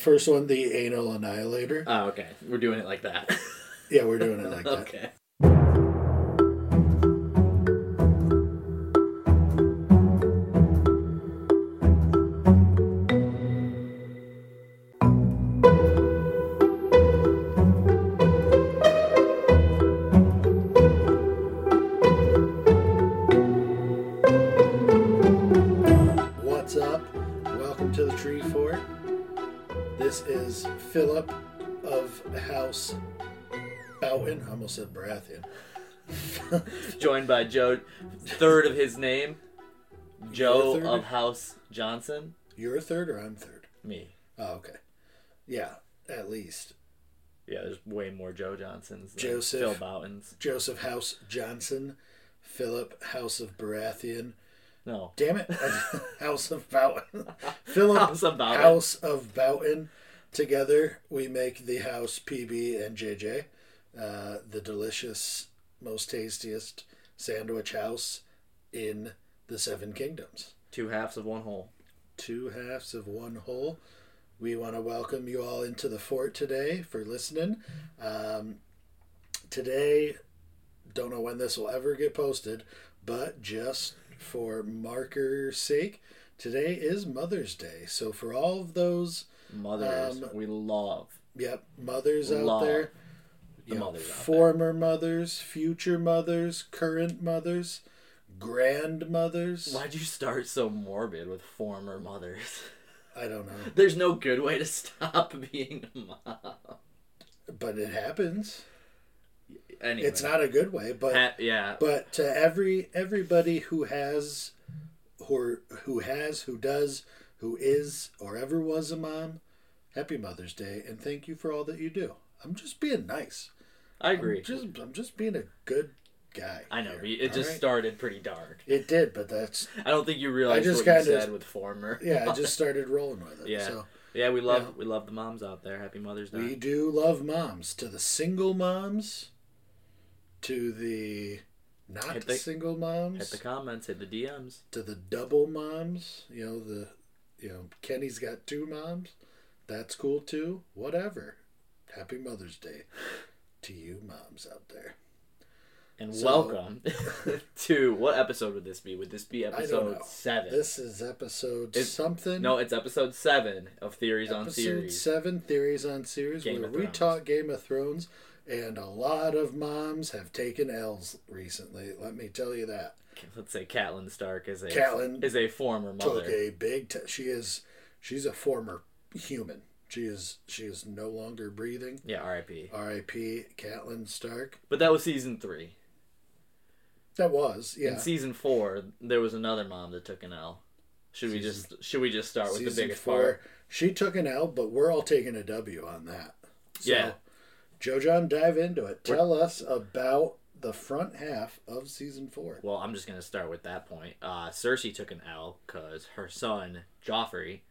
First one, the Anal Annihilator. Oh, okay. We're doing it like that. Yeah, we're doing it like that. Okay. What's up? Welcome to the Tree Fort. This is Philip of House Boughton. I almost said Baratheon. Joined by Joe, third of his name, Joe You're a third? of House Johnson. You're a third or I'm third? Me. Oh, okay. Yeah, at least. Yeah, there's way more Joe Johnsons than Joseph. Phil Bowtons. Joseph House Johnson. Philip House of Baratheon. No. Damn it. House of Boughton. Philip House of Boughton. House of Boughton. Together we make the house PB and JJ. The delicious, most tastiest sandwich house in the Seven Kingdoms. Two halves of one whole. Two halves of one whole. We want to welcome you all into the fort today for listening. Today, don't know when this will ever get posted, but just for marker's sake, today is Mother's Day. So for all of those, Mothers, we love. mothers out Love there, the mothers out former mothers, future mothers, current mothers, grandmothers. Why'd you start so morbid with former mothers? I don't know, There's no good way to stop being a mom. but it happens. Anyway. It's not a good way, but yeah. But to everybody who has, who does, who is, or ever was a mom, happy Mother's Day, and thank you for all that you do. I'm just being nice. I agree. I'm just being a good guy. I know, here, it just alright? started pretty dark. It did, but that's... I don't think you realized just what you kinda- said with former. Yeah, I just started rolling with it. Yeah. So Yeah, we love the moms out there. Happy Mother's Day. we do love moms. To the single moms, to the not single moms, Hit the comments, hit the DMs. to the double moms, Kenny's got two moms. That's cool too. Whatever. Happy Mother's Day to you moms out there. And So- welcome to, what episode would this be? Would this be I don't episode know. 7? This is episode something. No, it's episode 7 of Theories on episode Series. 7, Theories on Series, Game where of we Thrones. talk Game of Thrones, and a lot of moms have taken L's recently. Let me tell you that. Let's say Catelyn Stark is Catelyn a former mother. Took a big she's a former human. She is no longer breathing. Yeah, R.I.P. R.I.P. Catelyn Stark. But that was season 3. That was, yeah. In season 4, there was another mom that took an L. Should we just start with the biggest part? She took an L, but we're all taking a W on that. So, Yeah. Joe John, dive into it. Tell us about the front half of season 4. Well, I'm just gonna start with that point. Cersei took an L because her son Joffrey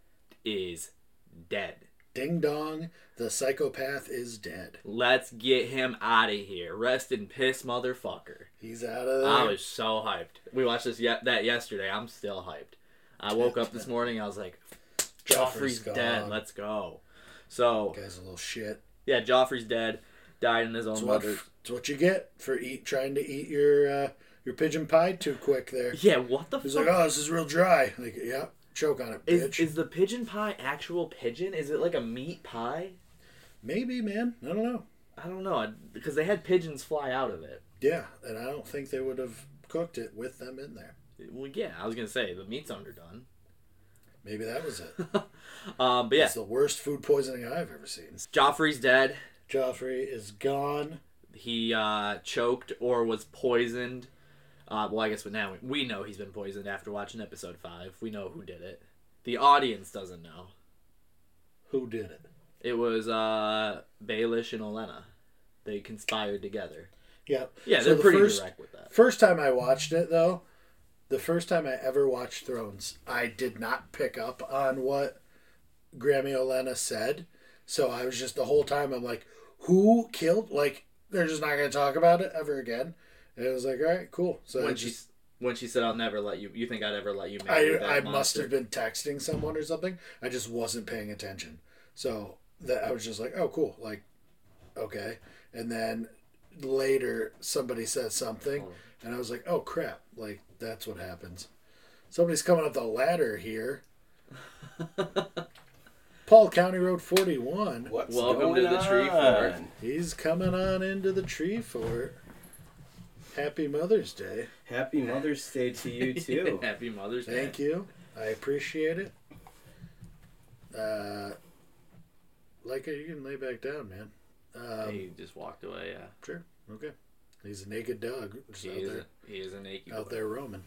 is dead. Ding dong, the psychopath is dead. Let's get him out of here. Rest in piss, motherfucker. He's out of there. I was so hyped. We watched that yesterday. I'm still hyped. I woke up this morning. I was like, Joffrey's dead. Let's go. So, guy's a little shit. Yeah, Joffrey's dead. Died in his own mother. It's what you get for trying to eat your pigeon pie too quick there. Yeah, what the fuck? He's like, oh, this is real dry. Like, yeah, choke on it, bitch. Is the pigeon pie actual pigeon? Is it like a meat pie? Maybe, man. I don't know. I don't know, because they had pigeons fly out of it. Yeah, and I don't think they would have cooked it with them in there. Well, yeah, I was going to say, the meat's underdone. Maybe that was it. But yeah. It's the worst food poisoning I've ever seen. Joffrey's dead. Joffrey is gone. He choked or was poisoned. Well, I guess but now we know he's been poisoned after watching episode 5. We know who did it. The audience doesn't know. Who did it? It was Baelish and Olenna. They conspired together. Yeah. Yeah, they're pretty direct with that. First time I watched it, though, the first time I ever watched Thrones, I did not pick up on what Grammy Olenna said. So I was just, the whole time, I'm like, who killed? Like, they're just not going to talk about it ever again. And it was like, all right, cool. So when she said, I'll never let you, you think I'd ever let you marry that I monster? must have been texting someone or something. I just wasn't paying attention. So that I was just like, oh, cool. Like, okay. And then later somebody said something, and I was like, oh crap! Like that's what happens. Somebody's coming up the ladder here. Paul County Road 41. What's Welcome to going the tree on? fort. He's coming on into the tree fort. Happy Mother's Day. Happy Mother's Day to you too. Happy Mother's Day. Thank you. I appreciate it. Like you can lay back down, man. He just walked away. Yeah. Sure. Okay. He's a naked dog. Just He is a naked out boy. there roaming.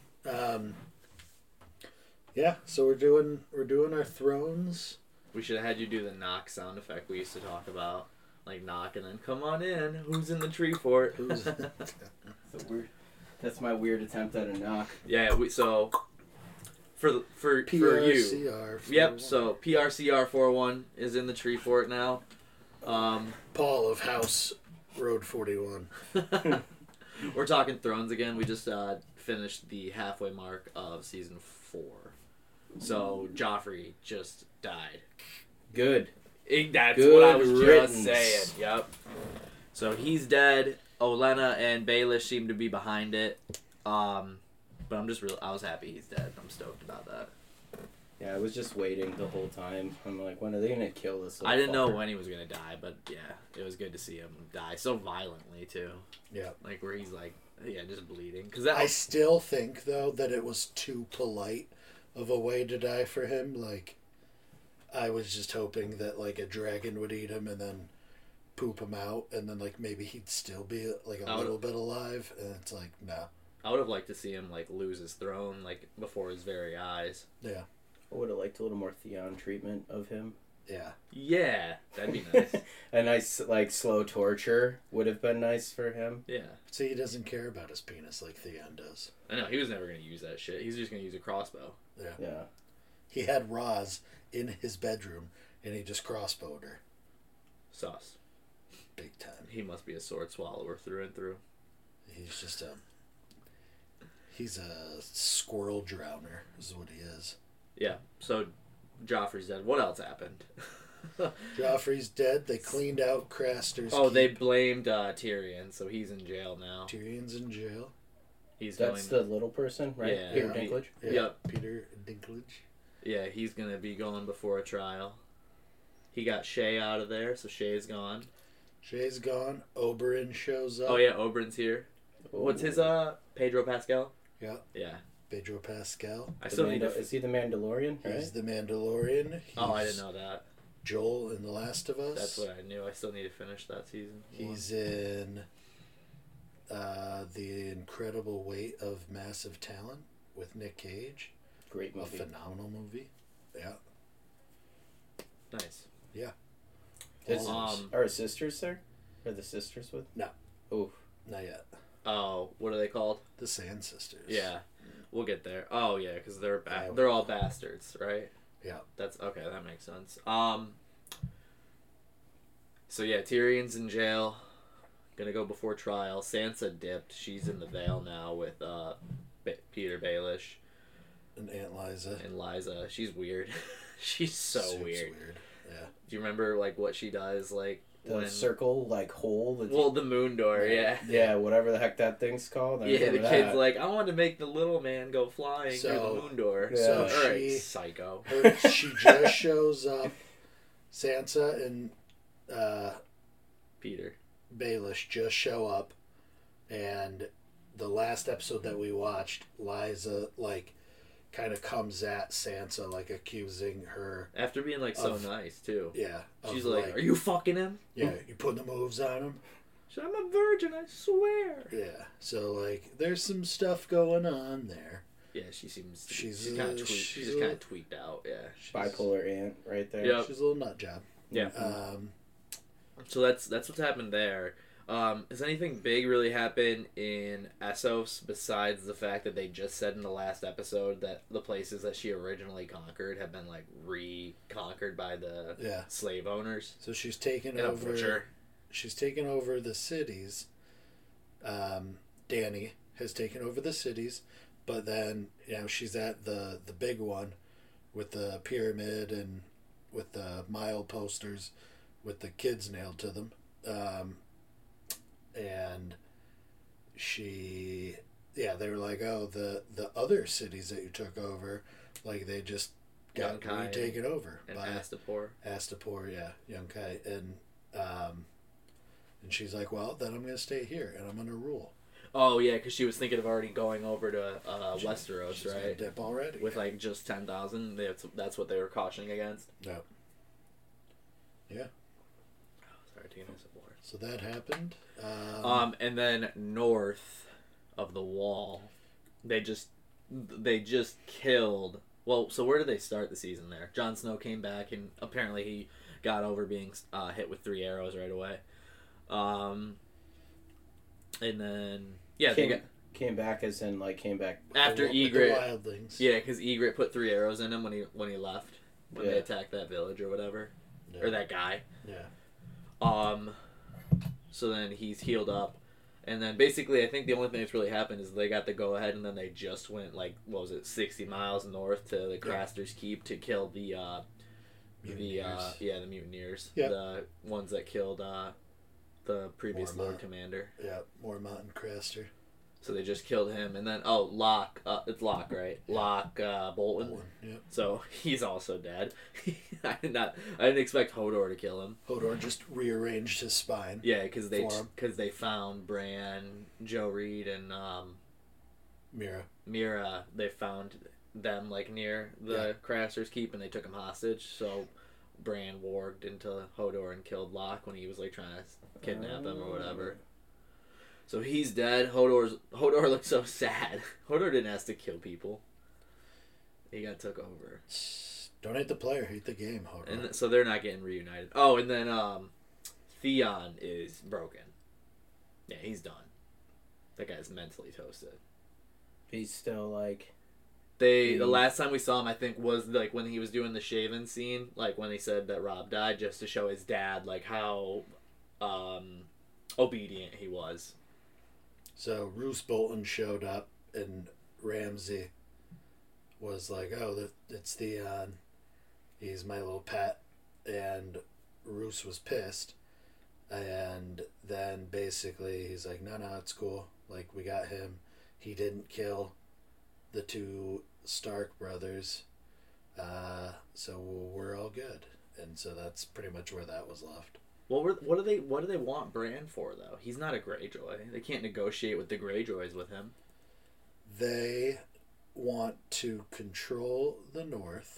Yeah. So we're doing our thrones. We should have had you do the knock sound effect we used to talk about. Like knock and then come on in. Who's in the tree fort? Who's So weird. That's my weird attempt at a knock. Yeah, so for you. PRCR? Yep, so PRCR 41 is in the tree fort now. Paul of House Road 41. We're talking Thrones again. We just finished the halfway mark of season 4. So Joffrey just died. Good. That's Good what I was riddance. just saying. Yep. So he's dead. Olenna and Baelish seem to be behind it. But I was happy he's dead. I'm stoked about that. Yeah, I was just waiting the whole time. I'm like, when are they gonna kill this? I didn't know fucker? when he was gonna die, but yeah, it was good to see him die so violently too. Yeah. Like where he's like, just bleeding. Cause I still think though that it was too polite of a way to die for him. Like, I was just hoping that like a dragon would eat him and then poop him out, and then like maybe he'd still be like a little bit alive. And it's like, no. I would have liked to see him like lose his throne like before his very eyes. Yeah. I would have liked a little more Theon treatment of him. Yeah. Yeah, that'd be nice. A nice like slow torture would have been nice for him. Yeah. See, he doesn't care about his penis like Theon does. I know, he was never gonna use that shit. He's just gonna use a crossbow. Yeah. Yeah. He had Roz in his bedroom, and he just crossbowed her. Sus. Big time. He must be a sword swallower through and through. He's just he's a squirrel drowner is what he is. Yeah, so Joffrey's dead. What else happened? Joffrey's dead. They cleaned out Craster's They keep. blamed Tyrion, so he's in jail now. Tyrion's in jail. He's That's going. the little person, right? Yeah. Peter Yeah. Dinklage. Yeah, Yep. Peter Dinklage. Yeah, he's gonna be going before a trial. He got Shay out of there, so Shay's gone. Shay's gone. Oberyn shows up. Oh yeah, Oberyn's here. What's his Pedro Pascal? Yeah. Yeah. Pedro Pascal. I still need to. Is he the Mandalorian? Right? He's the Mandalorian. Oh, I He's didn't know that. Joel in The Last of Us. That's what I knew. I still need to finish that season. He's in The Incredible Weight of Massive Talent with Nick Cage. Great A movie. phenomenal movie. Yeah. Nice. Are his sisters there? Are the sisters with? No. Oh, Not yet. Oh, what are they called? The Sand Sisters. Yeah, we'll get there. Oh yeah, because they're Yeah. they're all bastards, right? Yeah. That's okay. That makes sense. So yeah, Tyrion's in jail, gonna go before trial. Sansa dipped. She's in the Vale now with Peter Baelish And Aunt Liza. and Liza. She's weird. She's so Super weird. Yeah. Do you remember like what she does like the when? circle like hole. Well, the moon door. Yeah. yeah, whatever the heck that thing's called. I Yeah, the remember kid's that. like, I want to make the little man go flying through So- the moon door. Yeah. So All right, she psycho. she just shows up. Sansa and Peter. Baelish just show up, and the last episode that we watched, Liza like kind of comes at Sansa like accusing her. After being like so Of- nice too. Yeah. She's of, like, "Are you fucking him?" Yeah, you putting the moves on him. She's like, I'm a virgin, I swear. Yeah. So like, there's some stuff going on there. Yeah, she seems. She's, She's kind of tweaked. she's She's just a- kind of tweaked out. Yeah. bipolar aunt right there. Yep. She's a little nut job. Yeah. So that's what's happened there. Has anything big really happened in Essos besides the fact that they just said in the last episode that the places that she originally conquered have been like reconquered by the Yeah. slave owners? So she's taken And a over. butcher. She's taken over the cities. Dany has taken over the cities, but then she's at the big one with the pyramid and with the mile posters with the kids nailed to them. And they were like, oh, the other cities that you took over, like they just got retaken over and by Astapor, yeah, Yunkai, and she's like, well, then I'm gonna stay here and I'm gonna rule. Oh yeah, because she was thinking of already going over to Westeros, she's right? Dip already with like just 10,000. That's what they were cautioning against. Yeah. Yeah. Sorry, taking a sip of water. So that happened. And then north of the Wall, they just killed. Well, so where did they start the season there? Jon Snow came back, and apparently he got over being hit with 3 arrows right away. And then came back as in like came back after the Ygritte. wildlings. Yeah, because Ygritte put 3 arrows in him when he left when they attacked that village or whatever, or that guy. Yeah. So then he's healed up, and then basically I think the only thing that's really happened is they got the go ahead, and then they just went like 60 miles north to the Craster's Keep to kill the mutineers, the ones that killed the previous Lord Commander. Yeah, Mormont and Craster. So they just killed him, and then Locke, it's Locke, right? Yeah. Locke Bolton. Yeah. So he's also dead. I didn't expect Hodor to kill him. Hodor just rearranged his spine. Yeah, because they found Bran, Joe Reed, and Mira. They found them like near the Craster's Keep, and they took him hostage. So Bran warged into Hodor and killed Locke when he was like trying to kidnap him or whatever. So he's dead. Hodor looks so sad. Hodor didn't have to kill people. He got took over. Don't hate the player, hate the game, Hodor. And so they're not getting reunited. Oh, and then Theon is broken. Yeah, he's done. That guy's mentally toasted. He's still like... The last time we saw him, I think, was like when he was doing the shaven scene, like when he said that Robb died, just to show his dad like how obedient he was. So Roose Bolton showed up, and Ramsay was like, "Oh, it's Theon. He's my little pet," and Roose was pissed, and then basically he's like, "No, it's cool. Like we got him. He didn't kill the 2 Stark brothers, so we're all good." And so that's pretty much where that was left. What do they want Bran for though? He's not a Greyjoy. They can't negotiate with the Greyjoys with him. They want to control the North.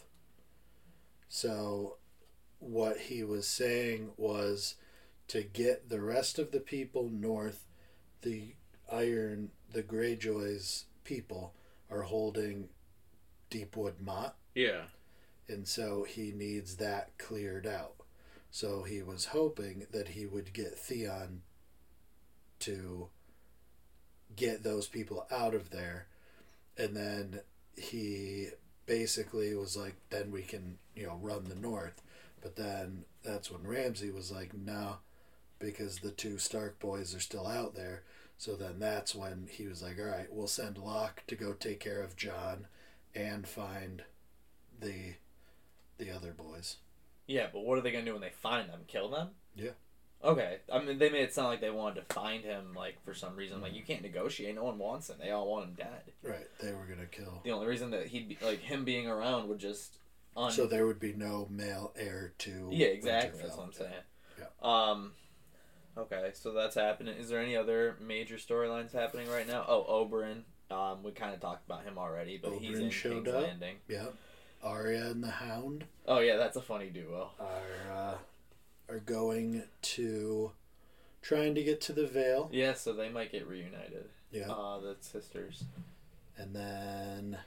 So what he was saying was to get the rest of the people north, the Greyjoys people are holding Deepwood Mott. Yeah. And so he needs that cleared out. So he was hoping that he would get Theon to get those people out of there. And then he basically was like, then we can, run the North. But then that's when Ramsay was like, no, because the 2 Stark boys are still out there. So then that's when he was like, all right, we'll send Locke to go take care of Jon and find the other boys. Yeah, but what are they going to do when they find them? Kill them? Yeah. Okay. I mean, they made it sound like they wanted to find him, like, for some reason. Like, you can't negotiate. No one wants him. They all want him dead. Right. They were going to kill. The only reason that he'd be, like, him being around would just... So there would be no male heir to... Yeah, exactly. That's what I'm saying. Yeah. Okay, so that's happening. Is there any other major storylines happening right now? Oh, Oberyn. We kind of talked about him already, but he's in King's Landing. Yeah. Arya and the Hound. Oh yeah, that's a funny duo. Are going to trying to get to the Vale. Yeah, so they might get reunited. Yeah. The sisters. And then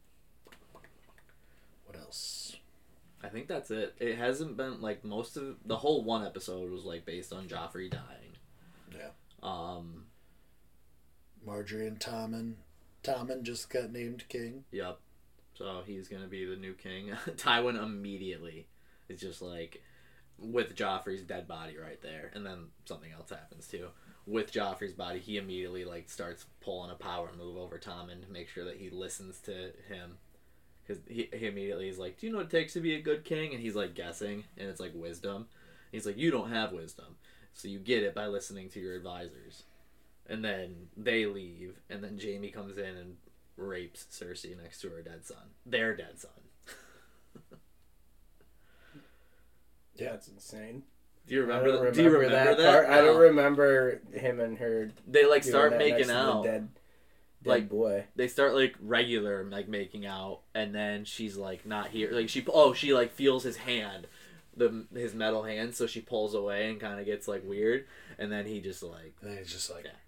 what else? I think that's it. It hasn't been like most of the whole one episode was like based on Joffrey dying. Yeah. Marjorie and Tommen. Tommen just got named king. Yep. So he's gonna be the new king. Tywin immediately is just like with Joffrey's dead body right there, and then something else happens too. With Joffrey's body, he immediately like starts pulling a power move over Tommen to make sure that he listens to him, because he immediately is like, do you know what it takes to be a good king? And he's like guessing, and it's like wisdom. He's like, you don't have wisdom, so you get it by listening to your advisors. And then they leave, and then Jaime comes in and rapes Cersei next to her dead son. Their dead son. Yeah, that's insane. Do you remember? Do you remember that part? I don't remember him and her. They like doing start that making next to the out. Dead Like, boy. They start like regular like making out, and then she's like not here. Like she like feels his hand, his metal hand, so she pulls away and kind of gets like weird, and then he just like. And he's just like. Yeah.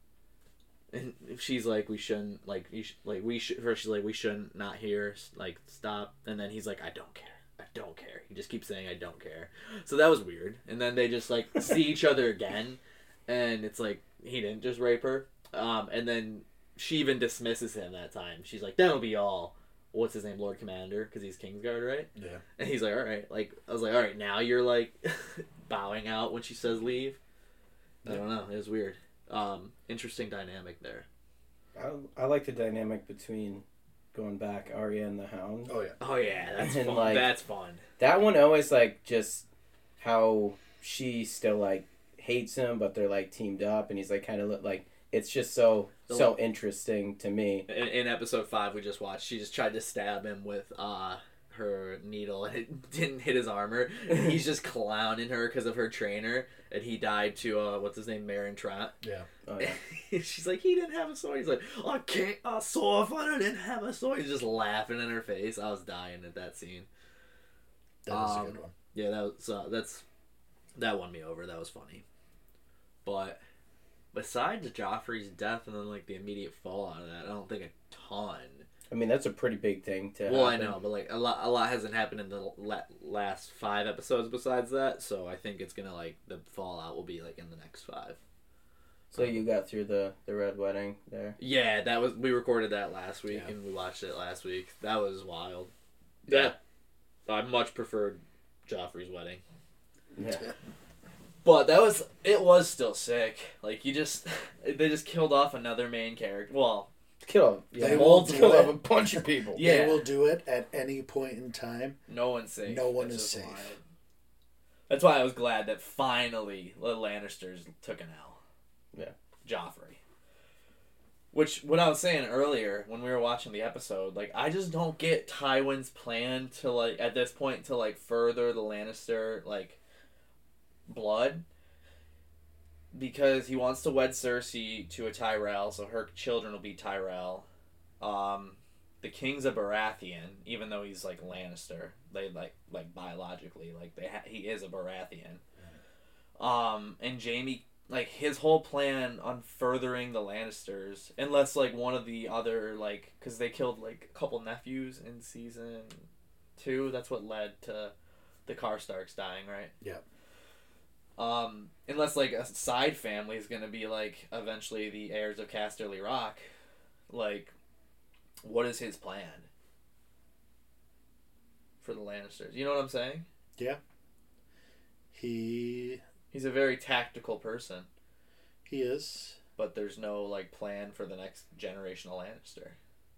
And she's like, we shouldn't like she's like, we shouldn't not here, like stop. And then he's like, I don't care. He just keeps saying I don't care. So that was weird. And then they just like see each other again, and it's like he didn't just rape her. And then she even dismisses him that time. She's like, that'll be all. What's his name, Lord Commander, because he's Kingsguard, right? Yeah. And he's like, all right. Like I was like, all right, now you're like bowing out when she says leave. I don't know. It was weird. Interesting dynamic there. I like the dynamic between going back Arya and the Hound. Oh yeah. Oh yeah, that's And, fun. like, That's fun. That one always like just how she still like hates him, but they're like teamed up, and he's like kind of like it's just so interesting to me. In episode 5 we just watched, she just tried to stab him with her needle, and it didn't hit his armor. And he's just clowning her because of her trainer, and he died to what's his name, Meryn Trant. Yeah. Oh, yeah. She's like, he didn't have a sword. He's like, I can't a sword if I didn't have a sword. He's just laughing in her face. I was dying at that scene. That was a good one. Yeah, that won me over. That was funny. But besides Joffrey's death and then like the immediate fallout of that, I don't think a ton. I mean, that's a pretty big thing to Well, happen. I know, but like a lot hasn't happened in the last 5 episodes besides that, so I think it's gonna like the fallout will be like in the next 5. So you got through the Red Wedding there? Yeah, we recorded that last week, Yeah. and we watched it last week. That was wild. Yeah. I much preferred Joffrey's wedding. Yeah. But it was still sick. Like they just killed off another main character. Well, Kill They him. will Kill do off it. a bunch of people. Yeah. They will do it at any point in time. no one's safe. No one That's is just safe. wild. That's why I was glad that finally the Lannisters took an L. Yeah. Joffrey. Which, what I was saying earlier when we were watching the episode, like, I just don't get Tywin's plan to, like, at this point, to, like, further the Lannister, like, blood. Because he wants to wed Cersei to a Tyrell, so her children will be Tyrell. The king's a Baratheon, even though he's, like, Lannister. They, like biologically, like, he is a Baratheon. And Jaime, like, his whole plan on furthering the Lannisters, unless, like, one of the other, like, because they killed, like, a couple nephews in season 2, that's what led to the Karstarks dying, right? Yeah. Unless, like, a side family is going to be, like, eventually the heirs of Casterly Rock, like, what is his plan for the Lannisters? You know what I'm saying? Yeah. He He's a very tactical person, is. but there's no, like, plan for the next generation of Lannister.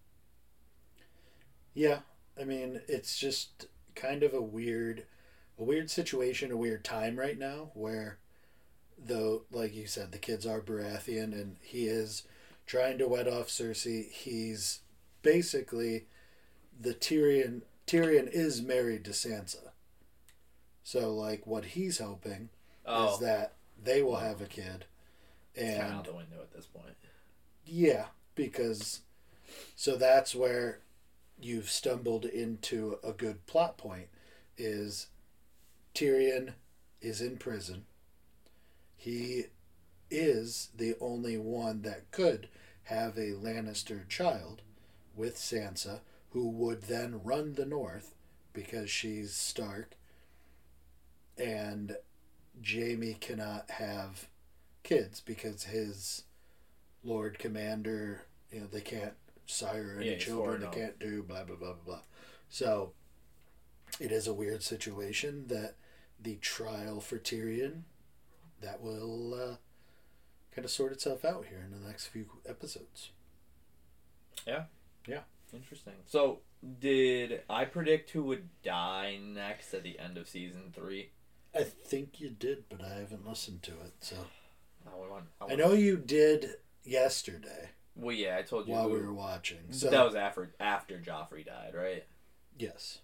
Yeah. I mean, it's just kind of a weird situation, a weird time right now where, though, like you said, the kids are Baratheon and he is trying to wed off Cersei. He's basically Tyrion is married to Sansa. So, like, what he's hoping is that they will have a kid. It's kind of And out the window at this point. yeah, because so that's where you've stumbled into a good plot point is Tyrion is in prison. He is the only one that could have a Lannister child with Sansa, who would then run the North because she's Stark. And Jaime cannot have kids because his Lord Commander, they can't sire any children, they can't do blah, blah, blah, blah, blah. So it is a weird situation that the trial for Tyrion, that will kind of sort itself out here in the next few episodes. Yeah. Yeah. Interesting. So, Did I predict who would die next at the end of season 3? I think you did, but I haven't listened to it, so. I know you did yesterday. Well, yeah, I told you while we were watching. So that was after Joffrey died, right? Yes.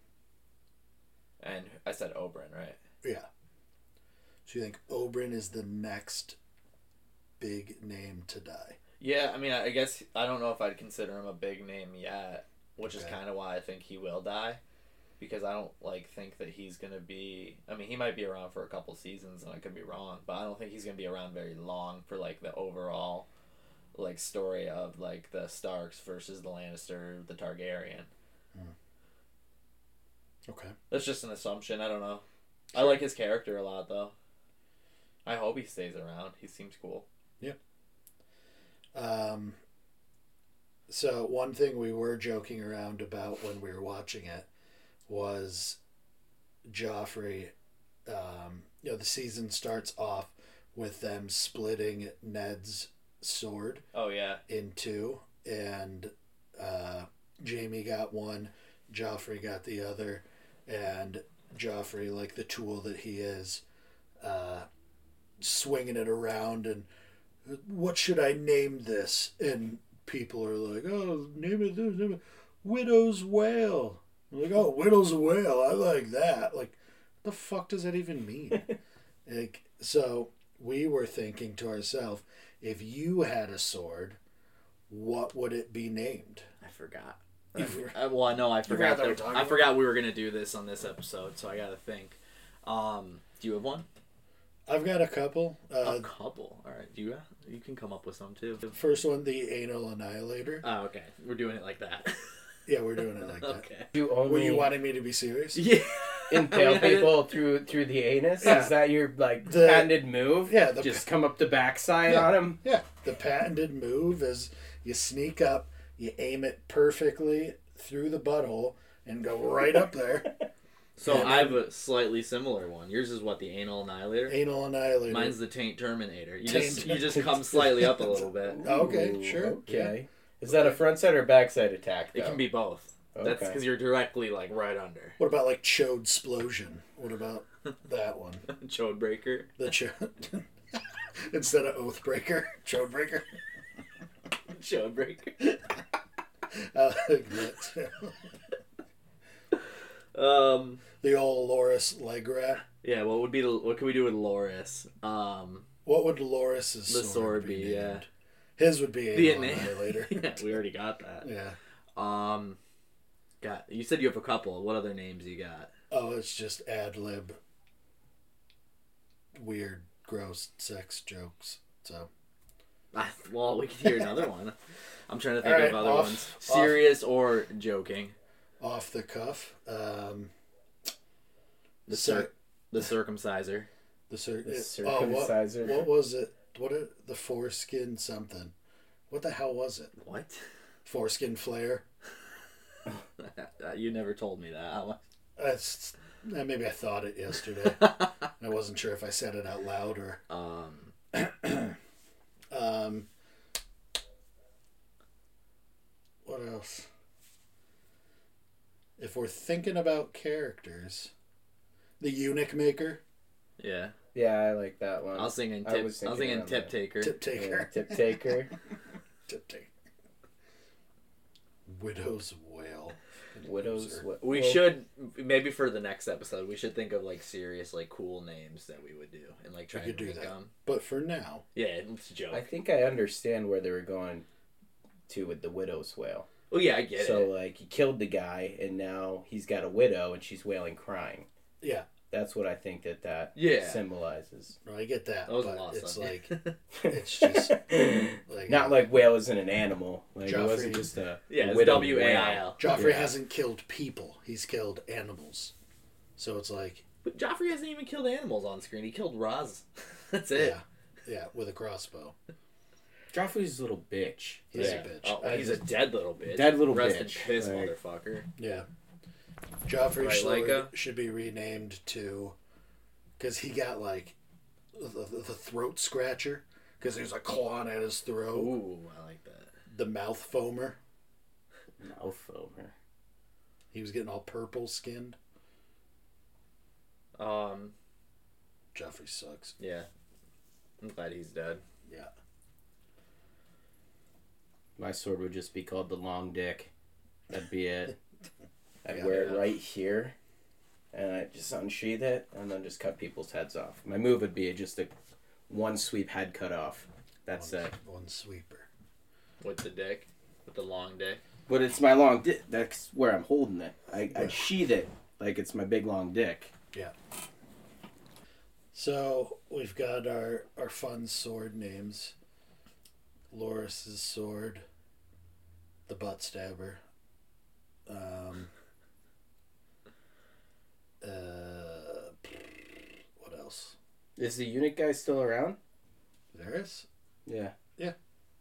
And I said Oberyn, right? Yeah. So you think Oberyn is the next big name to die? Yeah, I mean, I guess I don't know if I'd consider him a big name yet, which is kind of why I think he will die, because I don't think that he's gonna be. I mean, he might be around for a couple seasons, and I could be wrong, but I don't think he's gonna be around very long for the overall story of the Starks versus the Lannister, the Targaryen. Okay. That's just an assumption. I don't know. Sure. I like his character a lot, though. I hope he stays around. He seems cool. Yeah. So one thing we were joking around about when we were watching it was Joffrey. The season starts off with them splitting Ned's sword. Oh yeah. In two, and Jaime got one, Joffrey got the other, and Joffrey, like the tool that he is, swinging it around and what should I name this? And people are like, oh, name it this, name it Widow's Wail. I'm like, oh, Widow's Wail, I like that. Like, the fuck does that even mean? So we were thinking to ourselves, if you had a sword, what would it be named? I forgot. I forgot we were gonna do this on this episode, so I gotta think. Do you have one? I've got a couple. A couple. All right. You can come up with some too. First one, the Anal Annihilator. Oh, okay. We're doing it like that. Yeah, we're doing it like that. Okay. Were you wanting me to be serious? Yeah. Impale people through the anus? Yeah. Is that your patented move? Yeah. Just come up the backside on him? Yeah. The patented move is you sneak up, you aim it perfectly through the butthole, and go right up there. So I have a slightly similar one. Yours is what, the Anal Annihilator? Anal Annihilator. Mine's the Taint Terminator. You just come slightly up a little bit. Okay, sure. Okay. Yeah. Is that a front side or back side attack, though? It can be both. Okay. That's because you're directly right under. What about Chode Explosion? What about that one? Chode Breaker? The Chode. Instead of Oathbreaker, Chode Breaker. Chode Breaker. I like that too. The old Loras leg wrap. Yeah, what could we do with Loras? What would Loras's sword be? Yeah, his would be Anal Annihilator. Yeah, we already got that. Yeah. You said you have a couple. What other names you got? Oh, it's just ad lib. Weird, gross sex jokes. So. Well, we could hear another one. I'm trying to think of other ones. Serious or joking? Off the cuff. The circumciser. The circumciser. What was it? The foreskin something? What the hell was it? What? Foreskin flare. You never told me that. Maybe I thought it yesterday. I wasn't sure if I said it out loud or. What else? If we're thinking about characters, the Eunuch Maker. Yeah. Yeah, I like that one. I was thinking Tip Taker. Tip Taker. Yeah, Tip Taker. Tip Taker. Widow's Wail. We should, maybe for the next episode, we should think of serious cool names that we would do and try to do them. But for now, yeah, let's joke. I think I understand where they were going to with the Widow's Wail. Oh yeah, I get it. So he killed the guy and now he's got a widow and she's wailing crying. Yeah. That's what I think that symbolizes. No, I get that. That was but awesome. It's just not like whale isn't an animal. It wasn't just a widow. WAIL. Joffrey hasn't killed people. He's killed animals. So it's But Joffrey hasn't even killed animals on screen. He killed Raz. That's it. Yeah, with a crossbow. Joffrey's a little bitch. He's a bitch. Oh, he's a dead little bitch. Rest in piss, motherfucker. Yeah. Joffrey should be renamed to, because he got the throat scratcher, because there's a clawing at his throat. Ooh, I like that. The mouth foamer. Mouth foamer. He was getting all purple skinned. Joffrey sucks. Yeah. I'm glad he's dead. Yeah. My sword would just be called the Long Dick. That'd be it. I'd Yeah, wear it right here, and I'd just unsheath it, and then just cut people's heads off. My move would be just a one sweep head cut off. That's it. One sweeper. With the dick? With the long dick? But it's my long dick. That's where I'm holding it. I'd sheath it like it's my big long dick. Yeah. So we've got our fun sword names. Loris's sword, the butt stabber. What else? Is the eunuch guy still around? Varys? Yeah. Yeah.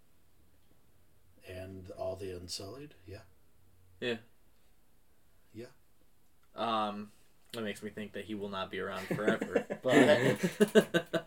And all the Unsullied? Yeah. Yeah. Yeah. That makes me think that he will not be around forever. But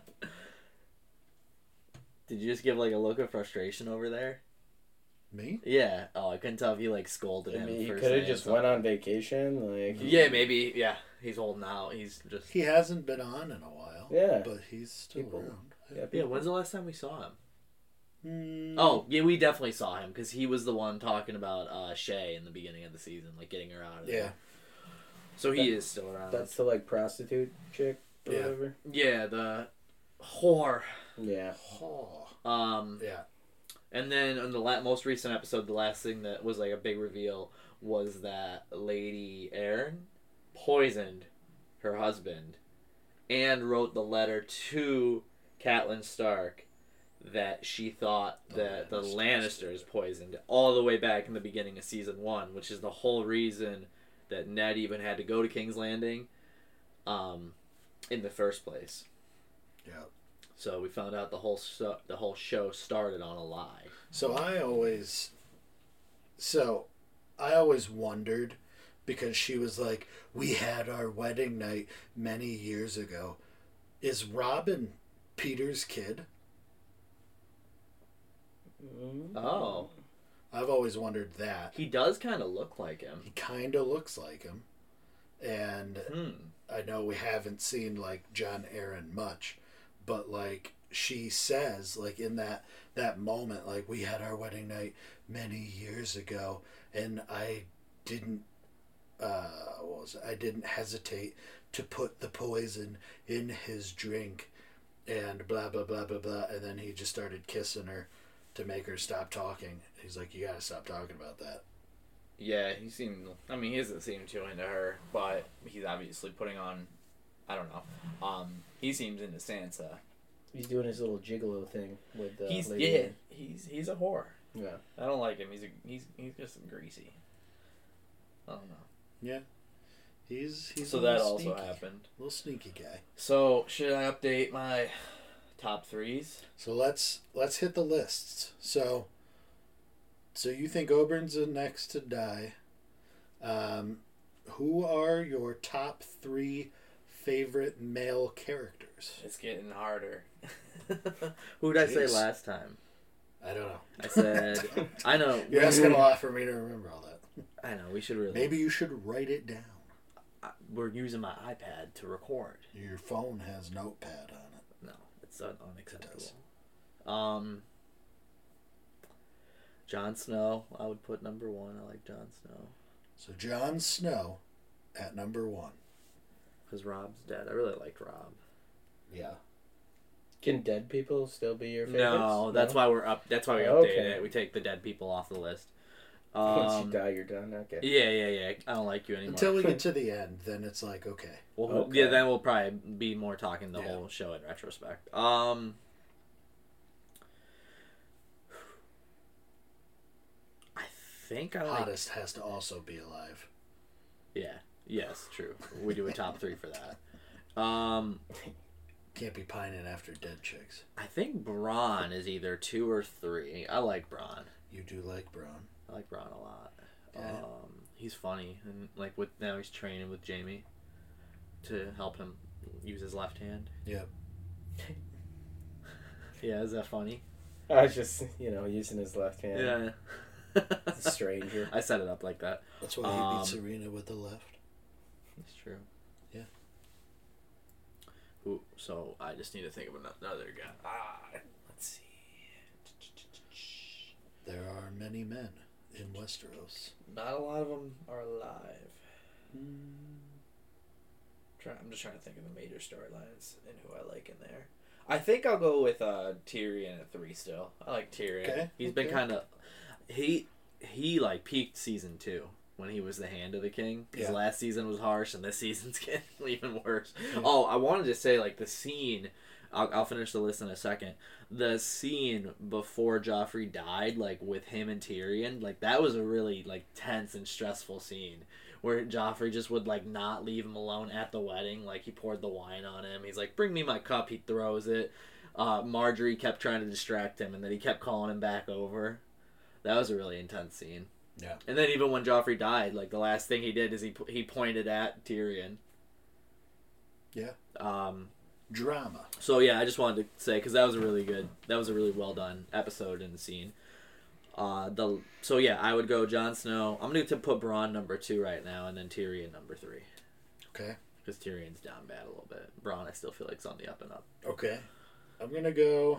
did you just give like a look of frustration over there? Me? Yeah. Oh, I couldn't tell if you like scolded him. He for could have saying just something. went on vacation. Like Yeah, maybe. Yeah, he's holding out. He's just. He hasn't been on in a while. Yeah. But he's still People. around. Yeah, Yeah. When's the last time we saw him? Mm, Oh, yeah, we definitely saw him because he was the one talking about Shay in the beginning of the season, like getting her out of there. yeah. So he is still around. That's the like prostitute chick or Yeah. whatever. Yeah, the whore. Yeah. Oh. Yeah. And then on the most recent episode, the last thing that was like a big reveal was that Lady Aaron poisoned her husband and wrote the letter to Catelyn Stark that she thought that the Lannisters poisoned all the way back in the beginning of season 1, which is the whole reason that Ned even had to go to King's Landing in the first place. Yeah. So we found out the whole show started on a lie. So I always wondered, because she was like, we had our wedding night many years ago. Is Robin Peter's kid? Oh. I've always wondered that. He does kind of look like him. He kind of looks like him. And I know we haven't seen, like, John Aaron much, but, like, she says, like, in that moment, like, we had our wedding night many years ago, and I didn't, I didn't hesitate to put the poison in his drink, and blah, blah, blah, blah, blah, and then he just started kissing her to make her stop talking. He's like, you gotta stop talking about that. Yeah, he doesn't seem too into her, but he's obviously putting on, I don't know. He seems into Sansa. He's doing his little gigolo thing with the He's lady. he's a whore. Yeah. I don't like him. He's just greasy. I don't know. Yeah. He's So a that little also sneaky. happened. Little sneaky guy. So should I update my top threes? So let's hit the lists. So you think Oberyn's the next to die. Who are your top 3 favorite male characters? It's getting harder. Who did I say Jeez. last time? I don't know. I said I know. You're asking a lot for me to remember all that. I know. We should really. Maybe you should write it down. We're using my iPad to record. Your phone has Notepad on it. No, it's unacceptable. It Jon Snow, I would put number 1. I like Jon Snow. So Jon Snow at number 1. Because Rob's dead. I really liked Rob. Yeah. Can dead people still be your favorites? No, that's why we're up. That's why we Oh, updated okay. it. We take the dead people off the list. Once you die, you're done. Okay. Yeah. I don't like you anymore. Until we get to the end, then it's like, okay. Okay. Yeah, then we'll probably be more talking the Yeah. whole show in retrospect. I think I like. Hottest has to also be alive. Yeah. Yes. True. We do a top 3 for that. Can't be pining after dead chicks. I think Bronn is either 2 or 3. I like Bronn. You do like Bronn. I like Bronn a lot. Yeah. He's funny, and like now he's training with Jaime to help him use his left hand. Yep. Yeah, is that funny? I was just, using his left hand. Yeah. Stranger. I set it up like that. That's why he beat Serena with the left. That's true. Yeah. Ooh, so I just need to think of another guy. Let's see. There are many men in Westeros. Not a lot of them are alive. I'm just trying to think of the major storylines and who I like in there. I think I'll go with Tyrion at 3 still. I like Tyrion. Okay. He's been kind of... He like peaked season 2 when he was the Hand of the King. His last season was harsh and this season's getting even worse. Yeah. Oh, I wanted to say like the scene... I'll finish the list in a second. The scene before Joffrey died, like with him and Tyrion, like that was a really like tense and stressful scene where Joffrey just would like not leave him alone at the wedding. Like he poured the wine on him. He's like, "Bring me my cup." He throws it. Marjorie kept trying to distract him, and then he kept calling him back over. That was a really intense scene. Yeah. And then even when Joffrey died, like the last thing he did is he pointed at Tyrion. Yeah. Drama. So yeah, I just wanted to say because that was a really well done episode in the scene. So yeah, I would go Jon Snow. I'm going to put Bronn number 2 right now, and then Tyrion number 3. Okay. Because Tyrion's down bad a little bit. Bronn, I still feel like, is on the up and up. Okay. I'm gonna go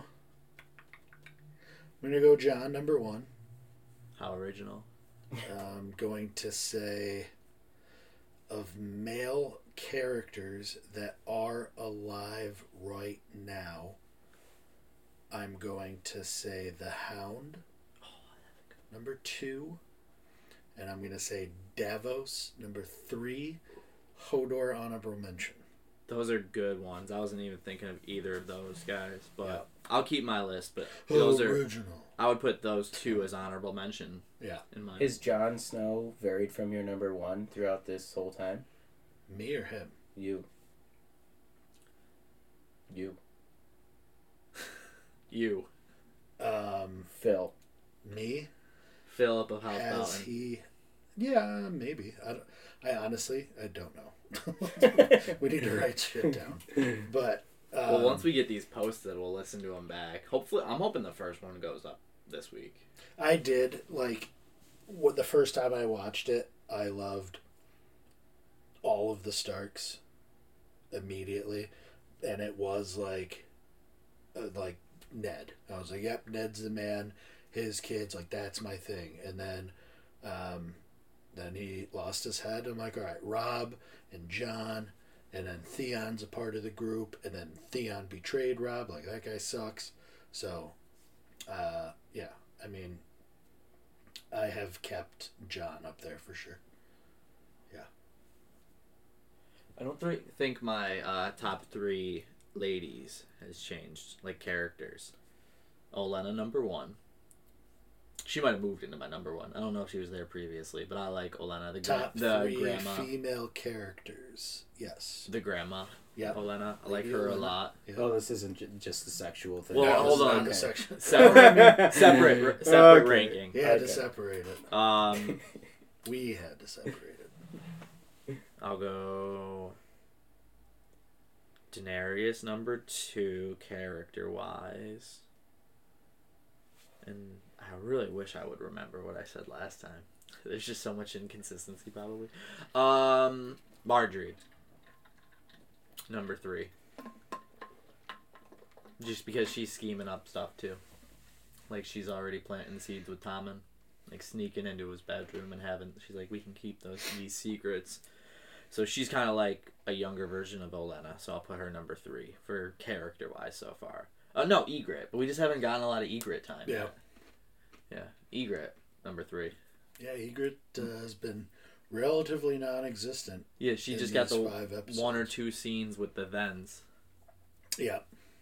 Jon number 1. How original. I'm going to say of male characters that are alive right now, I'm going to say the Hound, number 2, and I'm going to say Davos, number 3, Hodor, honorable mention. Those are good ones. I wasn't even thinking of either of those guys, but I'll keep my list. But those original. I would put those 2 as honorable mention. Yeah. In my Is Jon Snow varied from your number 1 throughout this whole time? Me or him? You. Phil. Me? Philip of House Has Mountain. he? Yeah, maybe. I honestly, I don't know. We need to write shit down. But well, once we get these posted, we'll listen to them back. Hopefully, I'm hoping the first one goes up this week. I did the first time I watched it, I loved all of the Starks immediately, and it was like Ned. I was like, yep, Ned's the man. His kids, like, that's my thing. And then he lost his head. I'm like, all right, Robb and Jon, and then Theon's a part of the group, and then Theon betrayed Robb. Like, that guy sucks. So, yeah, I mean, I have kept Jon up there for sure. Yeah. I don't think my top 3 ladies has changed, like characters. Olenna number 1. She might have moved into my number 1. I don't know if she was there previously, but I like Olenna. The 3 grandma. Female characters. Yes. The grandma. Yeah. Olenna. I like her a lot. Yeah. Oh, this isn't just the sexual thing. Well, hold on. The section. Separate Okay. ranking. He had to separate it. We had to separate it. I'll go Daenerys number 2, character-wise. And I really wish I would remember what I said last time. There's just so much inconsistency, probably. Marjorie. Number 3. Just because she's scheming up stuff, too. Like, she's already planting seeds with Tommen. Like, sneaking into his bedroom and she's like, we can keep these secrets. So she's kind of like a younger version of Olenna. So I'll put her number 3 for character-wise so far. No, Ygritte. But we just haven't gotten a lot of Ygritte time yet. Yeah, Ygritte, number 3. Yeah, Ygritte has been relatively non-existent. Yeah, she just got the 1 or 2 scenes with the Vens. Yeah.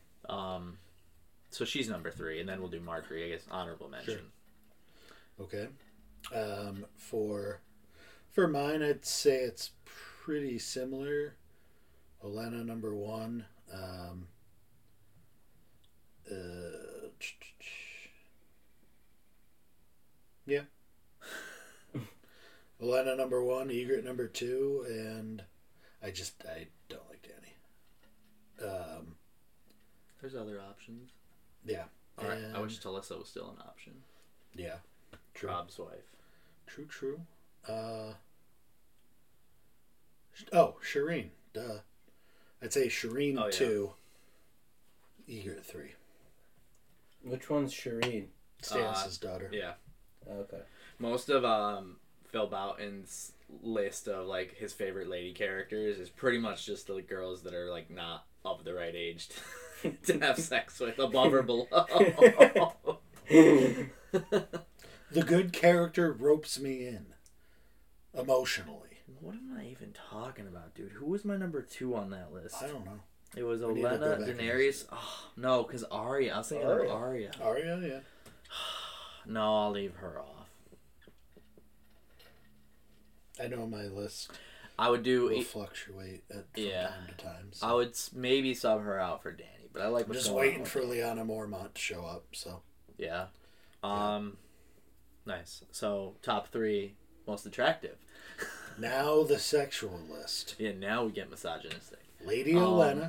So she's number 3, and then we'll do Marjorie, I guess, honorable mention. Sure. Okay. For mine, I'd say it's pretty similar. Olenna number 1. Yeah. Olenna number 1, Ygritte number 2, and I don't like Dany. There's other options. Yeah. Alright, I wish Talissa was still an option. Yeah. True. Rob's wife. True. Shireen. Duh. I'd say Shireen 2. Egret 3. Which one's Shireen? Stannis' daughter. Yeah. Okay. Most of Phil Boughton's list of like his favorite lady characters is pretty much just the girls that are like not of the right age to have sex with, above or below. The good character ropes me in emotionally. What am I even talking about, dude? Who was my number 2 on that list? I don't know. It was We need to go Olenna, back and Daenerys. Oh, no, because Arya. I was thinking of Arya. Arya, yeah. No, I'll leave her off. I know my list I would do. will fluctuate from time to time. So. I would maybe sub her out for Dany, but I like. I'm just waiting for Lyanna Mormont to show up. So. Yeah. Nice. So top 3 most attractive. Now the sexual list. Yeah. Now we get misogynistic. Lady Olenna.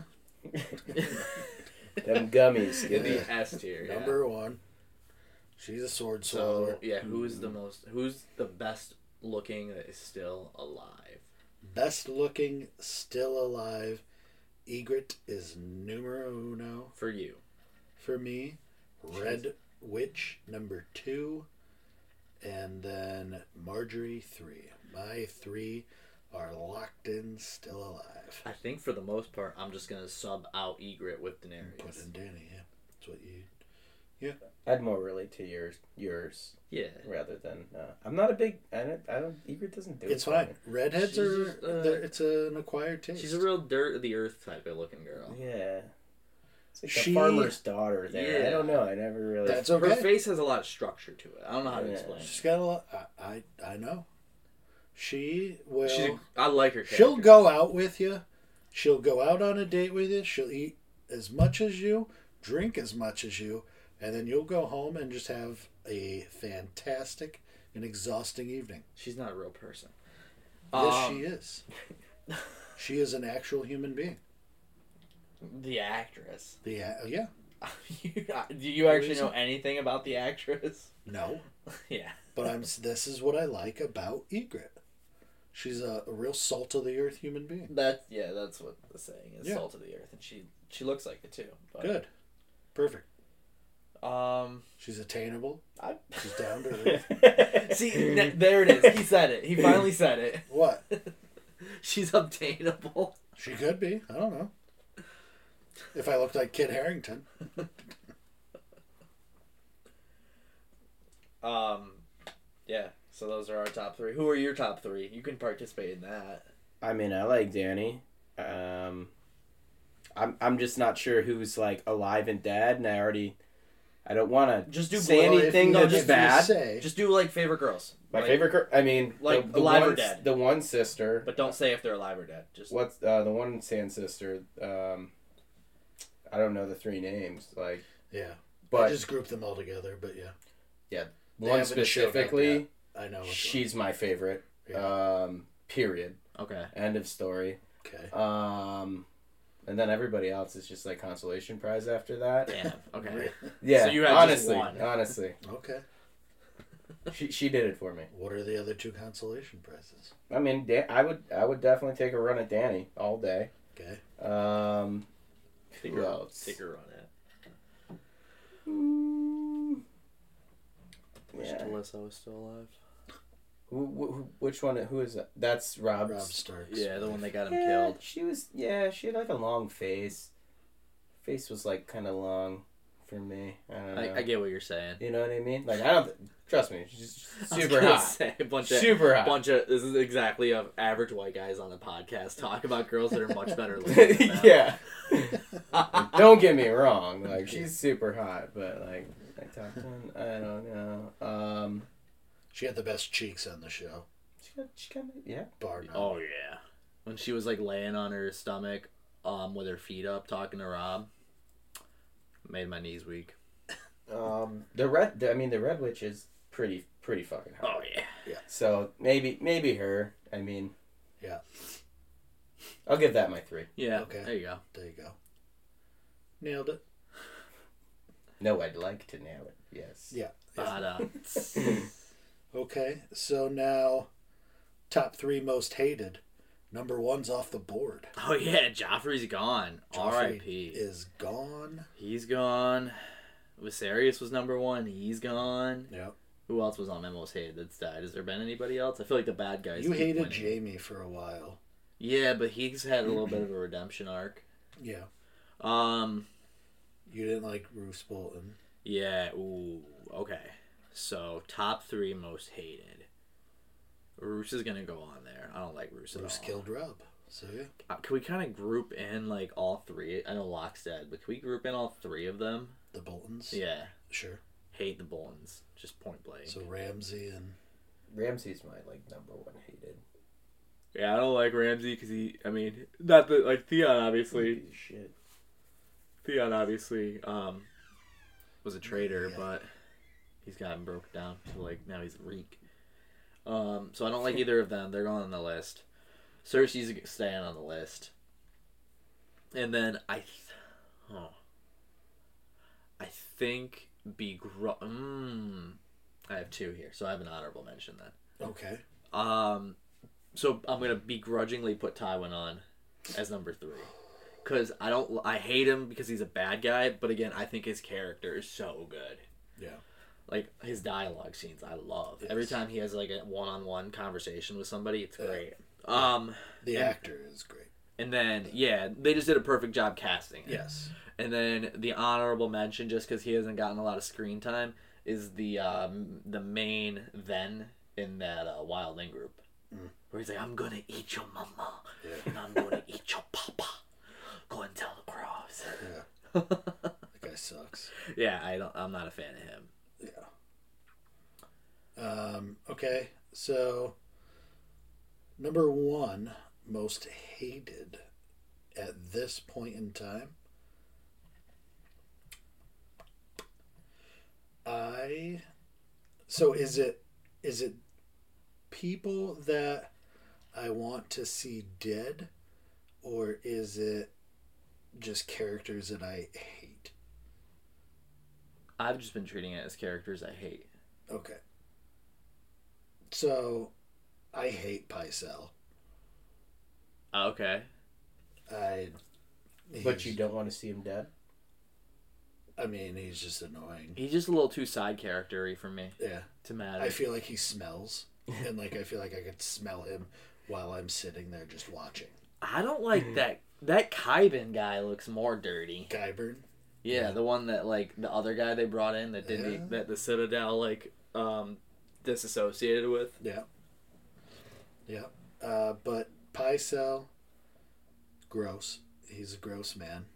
Them gummies. In the S tier. Number 1. She's a sword swallower. So yeah, who's the best looking that is still alive? Best looking, still alive. Egret is numero uno. For you. For me. Red Witch, number 2. And then Marjorie, 3. My 3 are locked in, still alive. I think for the most part, I'm just going to sub out Egret with Daenerys. Put in Dany, yeah. That's what you... Yeah. I'd more relate to yours. Yeah. Rather than... I'm not a big... I don't... Egret doesn't do it. It's fine. Me. Redheads She's are... just, it's an acquired taste. She's a real dirt of the earth type of looking girl. Yeah. It's like the farmer's daughter there. Yeah. I don't know. I never really... That's okay. Her face has a lot of structure to it. I don't know how to explain it. She's got a lot... I know. She will... I like her character. She'll go out with you. She'll go out on a date with you. She'll eat as much as you, drink as much as you, and then you'll go home and just have a fantastic and exhausting evening. She's not a real person. Yes, she is. She is an actual human being. The actress. Yeah. Do you actually know anything about the actress? No. Yeah. But this is what I like about Egret. She's a real salt of the earth human being. That's what the saying is. Yeah. Salt of the earth, and she looks like it too. But, Good. Perfect. She's attainable. She's down to earth. See, there it is. He said it. He finally said it. What? She's obtainable. She could be. I don't know. If I looked like Kit Harington. Yeah. So those are our top 3. Who are your top 3? You can participate in that. I mean, I like Dany. I'm just not sure who's like alive and dead, and I don't want to just do say anything that's bad. Just do like favorite girls. My favorite girl. I mean, like the alive one, or dead. The one sister. But don't say if they're alive or dead. Just what's the one Sand sister? I don't know the 3 names. Like yeah, but I just grouped them all together. But yeah, yeah, they one specifically. I know she's my favorite. Yeah. Period. Okay. End of story. Okay. And then everybody else is just like consolation prize after that. Damn. Okay. Yeah. So you had honestly, just one. Honestly. Okay. She did it for me. What are the other 2 consolation prizes? I mean, I would definitely take a run at Dany all day. Okay. Who else? Take a run at. Wish Alyssa was still alive. Which one? Who is that? That's Rob Starks. Yeah, the one that got him killed. She was. Yeah, she had like a long face. Face was like kind of long for me. I don't know. I get what you're saying. You know what I mean? Like I don't. Trust me, she's super hot. Say, super hot. This is exactly of average white guys on the podcast talk about girls that are much better looking than them. Yeah. Don't get me wrong. Like she's super hot, but like top 10, I don't know. She had the best cheeks on the show. She kind of yeah. Bar none. Oh yeah. When she was like laying on her stomach, with her feet up, talking to Rob, made my knees weak. The Red Witch is pretty fucking hot. Oh yeah. Yeah. So maybe her. I mean. Yeah. I'll give that my 3. Yeah. Okay. There you go. There you go. Nailed it. No, I'd like to nail it. Yes. Yeah. But Okay, so now top 3 most hated. Number 1's off the board. Oh yeah, Joffrey's gone. Joffrey R.I.P. is gone. He's gone. Viserys was number 1. He's gone. Yep. Who else was on my most hated that's died? Has there been anybody else? I feel like the bad guys. You keep hated winning. Jamie for a while. Yeah, but he's had a little bit of a redemption arc. Yeah. Um. You didn't like Bruce Bolton. Yeah. Ooh. Okay. So top 3 most hated. Roose is gonna go on there. I don't like Roose at Bruce all. killed Rob. So yeah. Can we kind of group in like all 3? I know Locke's dead, but can we group in all 3 of them? The Boltons. Yeah. Sure. Hate the Boltons. Just point blank. So Ramsay and Ramsay's my number 1 hated. Yeah, I don't like Ramsay because not that like Theon obviously. Piece of shit. Theon obviously was a traitor, Yeah. but he's gotten broke down to like now he's a reek. So I don't like either of them. They're going on the list. Cersei's staying on the list. And then I think I have 2 here, so I have an honorable mention then. okay. So I'm gonna begrudgingly put Tywin on as number 3. Cause I hate him because he's a bad guy, but again, I think his character is so good. Yeah. Like his dialogue scenes, I love. Yes. Every time he has like a one-on-one conversation with somebody, it's great. The actor is great. And then they just did a perfect job casting him. Yes. And then the honorable mention, just because he hasn't gotten a lot of screen time, is the main then in that Wildling group, where he's like, "I'm gonna eat your mama, and I'm gonna eat your papa. Go and tell the crows." Yeah. That guy sucks. Yeah, I'm not a fan of him. Yeah. Okay, so number 1 most hated at this point in time. So is it people that I want to see dead, or is it just characters that I hate? I've just been treating it as characters I hate. Okay. So I hate Pycelle. Okay. But you don't want to see him dead? I mean, he's just annoying. He's just a little too side character-y for me Yeah. to matter. I feel like he smells. And I feel like I could smell him while I'm sitting there just watching. I don't like that. That Kybin guy looks more dirty. Qyburn? Yeah, the one that like the other guy they brought in that didn't that the Citadel disassociated with. Yeah. Yeah. But Pycelle, gross. He's a gross man.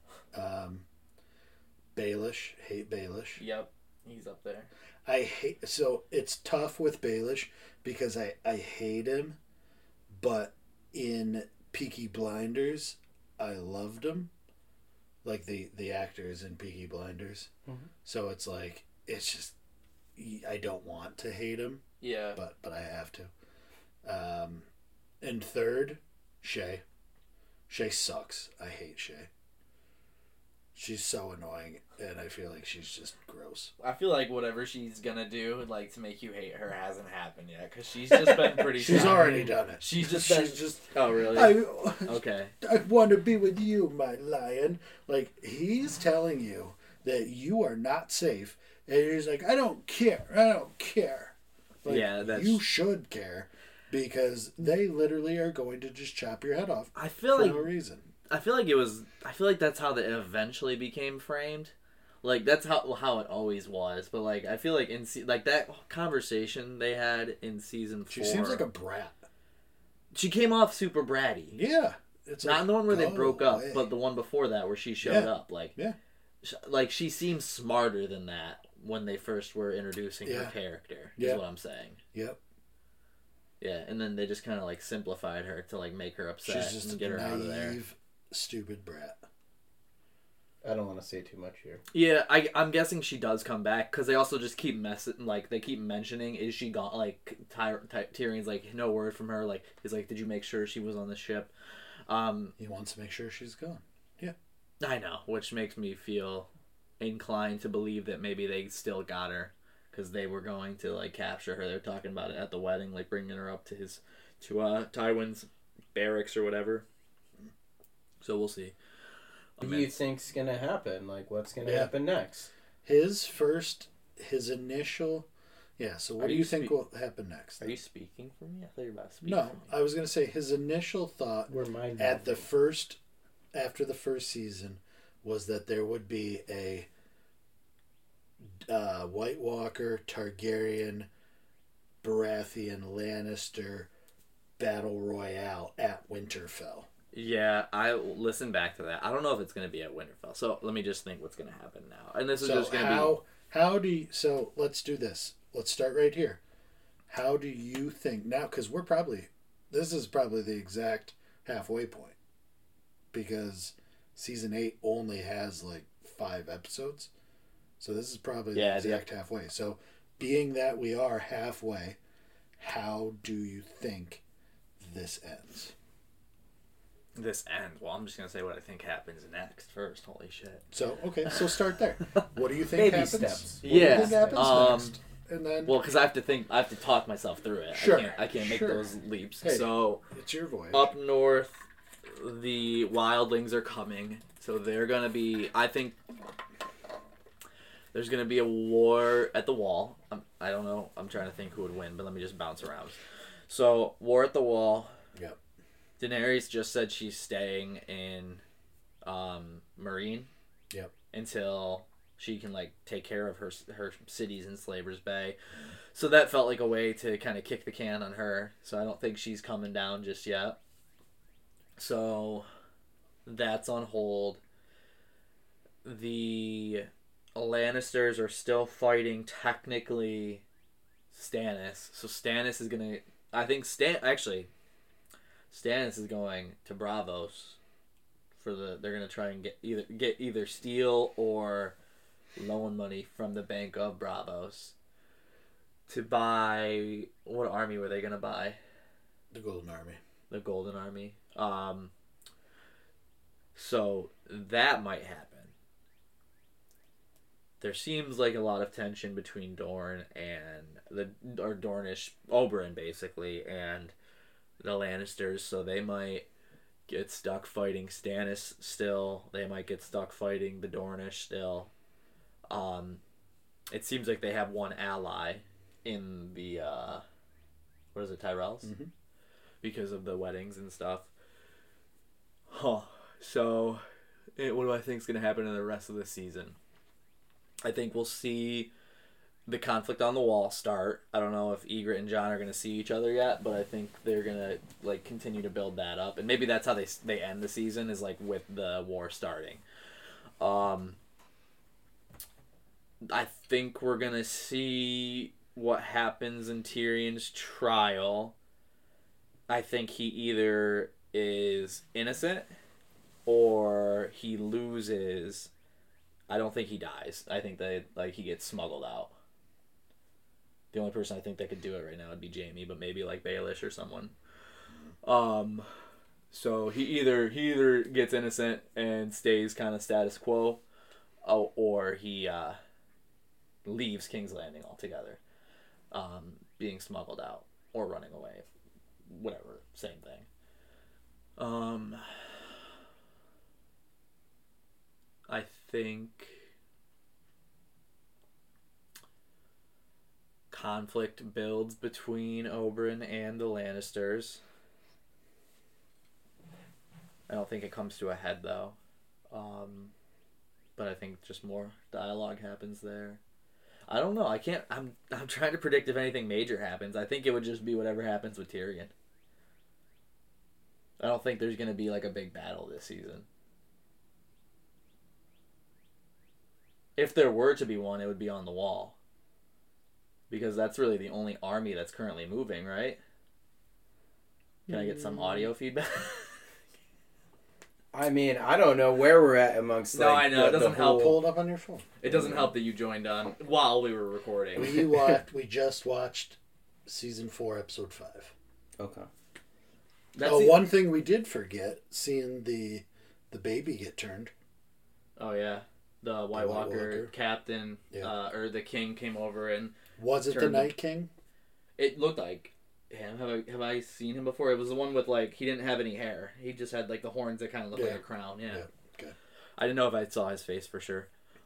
Baelish, hate Baelish. Yep, he's up there. So it's tough with Baelish because I hate him, but in Peaky Blinders, I loved him. Like the actors in Peaky Blinders. Mm-hmm. So it's like, it's just, I don't want to hate him, Yeah. but I have to. And third, Shay. Shay sucks. I hate Shay. She's so annoying, and I feel like she's just gross. I feel like whatever she's gonna do, like to make you hate her, hasn't happened yet because she's just been pretty. She's strong. already done it. She's just. Oh, really? Okay. I want to be with you, my lion. Like, he's telling you that you are not safe, and he's like, I don't care. Like, Yeah, you should care, because they literally are going to just chop your head off I feel for like no reason. I feel like that's how it eventually became framed. Like that's how it always was. But like I feel like like that conversation they had in season 4. She seems like a brat. She came off super bratty. Yeah. It's Not like, the one where they go broke up, away. but the one before that where she showed up. Like, Yeah. Like she seems smarter than that when they first were introducing her Yeah. character. Yeah. Is what I'm saying. Yep. Yeah, and then they just kind of like simplified her to like make her upset She's just and get a her out of there. naive, stupid brat. I don't want to say too much here. Yeah, I'm guessing she does come back because they also just keep they keep mentioning, is she gone? Like Tyrion's like, no word from her. Like he's like, did you make sure she was on the ship? He wants to make sure she's gone. Yeah. I know, which makes me feel inclined to believe that maybe they still got her because they were going to like capture her. They're talking about it at the wedding, like bringing her up to Tywin's barracks or whatever. So we'll see. What do you think's gonna happen? Like, what's gonna happen next? His initial. Yeah, so what do you think will happen next? Are you speaking for me? I thought you were about to speak No, for me. I was going to say his initial thought after the first season was that there would be a White Walker, Targaryen, Baratheon, Lannister battle royale at Winterfell. Yeah, I listened back to that. I don't know if it's going to be at Winterfell. So let me just think what's going to happen now. And this is just going to be... How do you... So let's do this. Let's start right here. How do you think... Now, because this is probably the exact halfway point. Because season 8 only has like 5 episodes. So this is probably the exact halfway. So being that we are halfway, how do you think this ends? This ends. Well, I'm just gonna say what I think happens next first. Holy shit! So start there. What do you think happens? Steps. What do you think happens next? And then, well, because I have to talk myself through it. Sure, I can't make those leaps. Hey, so it's your voice. Up north, the wildlings are coming. So they're gonna be. I think there's gonna be a war at the Wall. I don't know. I'm trying to think who would win, but let me just bounce around. So war at the Wall. Yep. Daenerys just said she's staying in Meereen. Yep. Until she can like take care of her cities in Slaver's Bay. So that felt like a way to kind of kick the can on her. So I don't think she's coming down just yet. So that's on hold. The Lannisters are still fighting technically Stannis. So Stannis is going to... I think Stannis is going to Braavos they're going to try and get either steel or loan money from the Bank of Braavos to buy... What army were they going to buy? The Golden Army. The Golden Army. So that might happen. There seems like a lot of tension between Dorne and Dornish Oberyn basically and the Lannisters, so they might get stuck fighting Stannis still. They might get stuck fighting the Dornish still. It seems like they have one ally in the what is it, Tyrells? Mm-hmm. Because of the weddings and stuff. So what do I think is going to happen in the rest of the season? I think we'll see the conflict on the Wall start. I don't know if Ygritte and Jon are going to see each other yet, but I think they're going to like continue to build that up, and maybe that's how they end the season, is like with the war starting. I think we're going to see what happens in Tyrion's trial. I think he either is innocent or he loses. I don't think he dies. I think that he gets smuggled out. The only person I think that could do it right now would be Jaime, but maybe like Baelish or someone. So he either gets innocent and stays kind of status quo, or he leaves King's Landing altogether, being smuggled out or running away, whatever, same thing. I think conflict builds between Oberyn and the Lannisters. I don't think it comes to a head though. But I think just more dialogue happens there. I don't know. I'm trying to predict if anything major happens. I think it would just be whatever happens with Tyrion. I don't think there's going to be like a big battle this season. If there were to be one, it would be on the Wall. Because that's really the only army that's currently moving, right? Can I get some audio feedback? I mean, I don't know where we're at amongst. No, I know. It doesn't help. Pull it up on your phone. It doesn't help that you joined on while we were recording. We just watched season 4, episode 5. Okay. One thing we did forget, seeing the baby get turned. Oh yeah. the White White Walker Walker. captain, or the king came over and Was it the turned Night King? it looked like him. Have I seen him before? It was the one with like he didn't have any hair. He just had like the horns that kind of looked like a crown. Yeah. Okay. I didn't know if I saw his face for sure.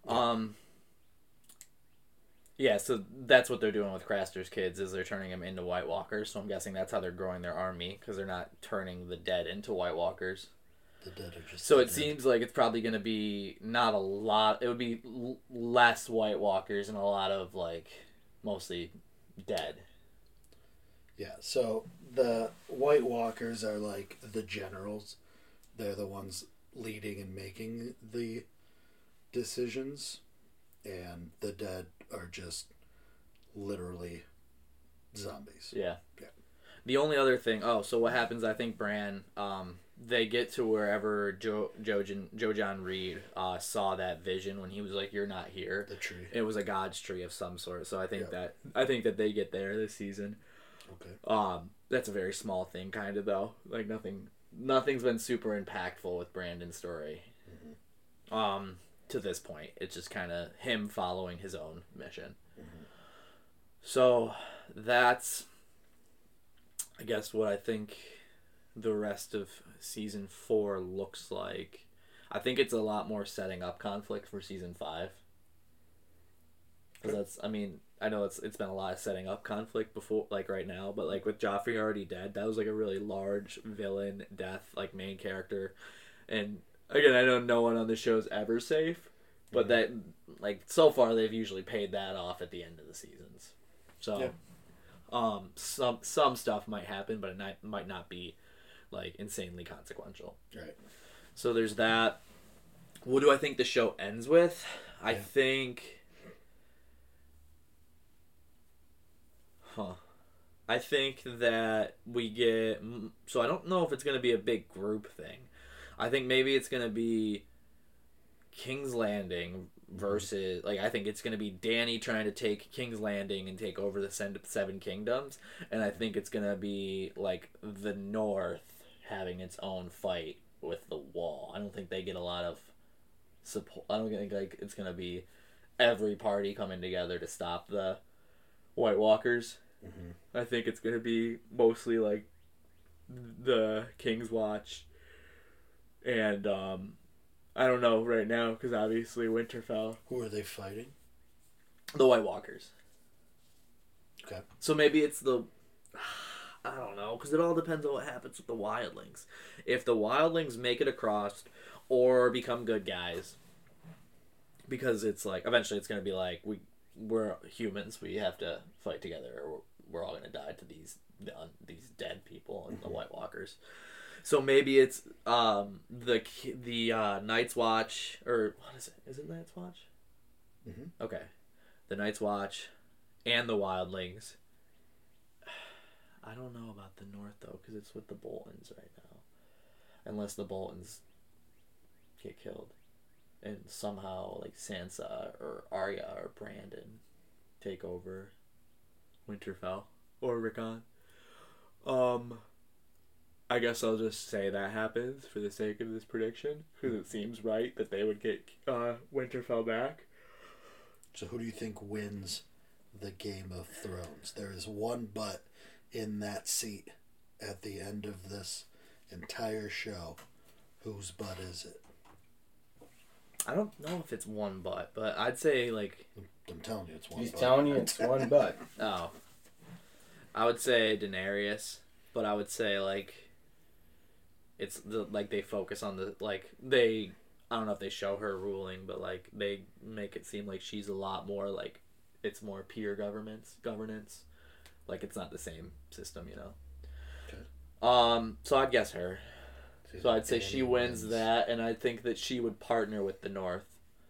Yeah, so that's what they're doing with Craster's kids is they're turning them into White Walkers. So I'm guessing that's how they're growing their army because they're not turning the dead into White Walkers. The dead are just. So it seems like it's probably going to be not a lot. It would be less White Walkers and a lot of like mostly dead. Yeah. So the White Walkers are like the generals. They're the ones leading and making the decisions, and the dead are just literally zombies. Yeah. Yeah. The only other thing, so what happens, I think, Bran, they get to wherever Joe John Reed saw that vision when he was like, "You're not here." The tree. It was a God's tree of some sort. So I think that they get there this season. Okay. That's a very small thing, kind of though. Like nothing's been super impactful with Brandon's story. Mm-hmm. To this point, it's just kind of him following his own mission. Mm-hmm. So that's, I guess, what I think the rest of season 4 looks like. I think it's a lot more setting up conflict for season 5. Because that's, I mean, I know it's been a lot of setting up conflict before, like right now, but like with Joffrey already dead, that was like a really large villain death, like main character. And again, I know no one on the show is ever safe, but that, like, so far they've usually paid that off at the end of the seasons. So, some stuff might happen, but it might not be, like, insanely consequential. Right. So there's that. What do I think the show ends with? I think that we get... So I don't know if it's going to be a big group thing. I think maybe it's going to be King's Landing versus... Like, I think it's going to be Dany trying to take King's Landing and take over the Seven Kingdoms. And I think it's going to be, like, the North having its own fight with the Wall. I don't think they get a lot of support. I don't think, like, it's going to be every party coming together to stop the White Walkers. Mm-hmm. I think it's going to be mostly, like, the King's Watch. And, I don't know right now, because obviously Winterfell. Who are they fighting? The White Walkers. Okay. So maybe it's the... I don't know, because it all depends on what happens with the wildlings. If the wildlings make it across or become good guys, because it's like, eventually it's going to be like, we're humans, we have to fight together, or we're all going to die to these dead people and the White Walkers. So maybe it's the Night's Watch, or what is it? Is it Night's Watch? Mm-hmm. Okay. The Night's Watch and the wildlings. I don't know about the North, though, because it's with the Boltons right now. Unless the Boltons get killed. And somehow, like, Sansa or Arya or Brandon take over Winterfell. Or Rickon. I guess I'll just say that happens for the sake of this prediction. Because it seems right that they would get Winterfell back. So who do you think wins the Game of Thrones? There is one but in that seat at the end of this entire show. Whose butt is it? I don't know if it's one butt, but I'd say, like... I'm telling you it's one He's butt. telling you it's one butt. Oh. I would say Daenerys, but I would say, like... It's, like, they focus on the... Like, they... I don't know if they show her ruling, but, like, they make it seem like she's a lot more, like... It's more peer governance. Like, it's not the same system, you know? Okay. So I'd guess her. So I'd say she wins that, and I think that she would partner with the North.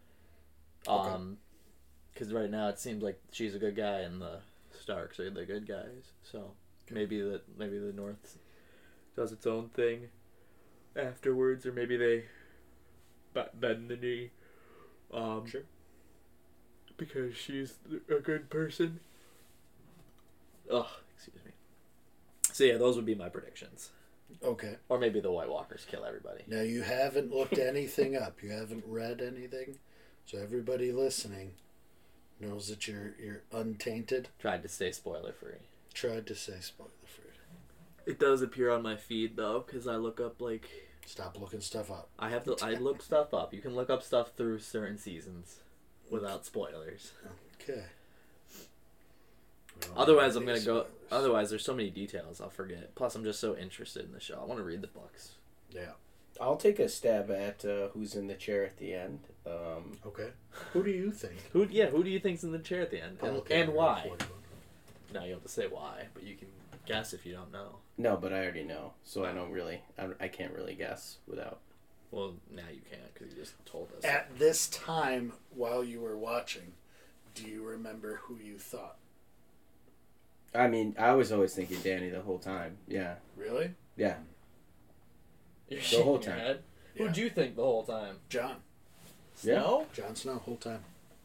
Because right now it seems like she's a good guy, and the Starks are the good guys. So maybe the North does its own thing afterwards, or maybe they bend the knee. Sure. Because she's a good person. Oh, excuse me. So yeah, those would be my predictions. Okay. Or maybe the White Walkers kill everybody. Now, you haven't looked anything up. You haven't read anything So everybody listening knows that you're untainted. Tried to stay spoiler free. Tried to say spoiler free. It does appear on my feed though, because I look up like. Stop looking stuff up. I look stuff up. You can look up stuff through certain seasons, without spoilers. Okay. Otherwise, I'm gonna go. Otherwise, there's so many details I'll forget. Plus, I'm just so interested in the show. I want to read the books. Yeah. I'll take a stab at who's in the chair at the end. Okay. Who do you think? Who do you think's in the chair at the end, and why? Now you have to say why, but you can guess if you don't know. No, but I already know, so I can't really guess without. Well, now you can't because you just told us. At this time, while you were watching, do you remember who you thought? I mean, I was always thinking Danny the whole time. Yeah. Really? Yeah. You're the whole shaking your time. head? Yeah. Who'd you think the whole time? Jon. Snow? Jon Snow, whole time.